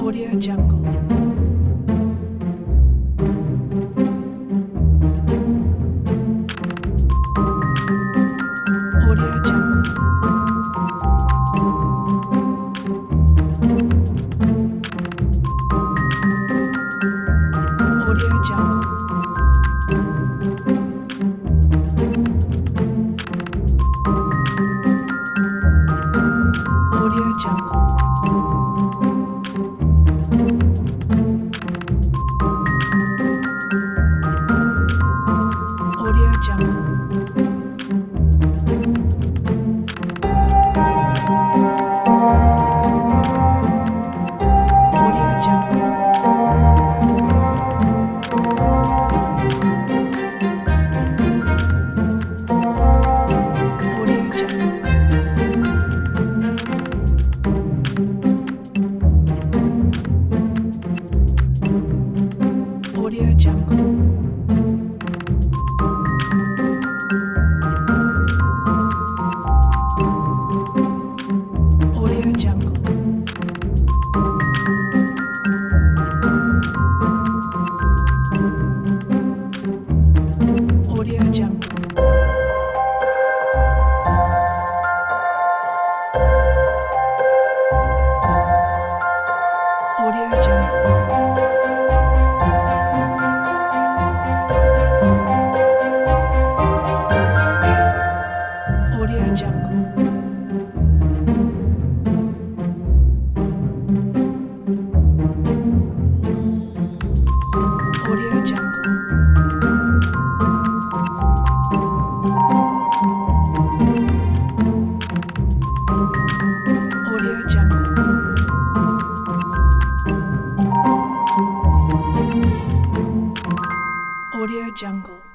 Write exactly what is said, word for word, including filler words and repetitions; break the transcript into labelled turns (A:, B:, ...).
A: Audio Jungle. Audio Jungle. Audio Jungle. Audio Jungle. Audio Jungle. Audio Jungle. Audio Jungle. Audio Jungle. Audio Jungle. Audio Jungle. Audio Jungle. Audio Jungle. Audio Jungle. Audio Jungle. Audio Jungle.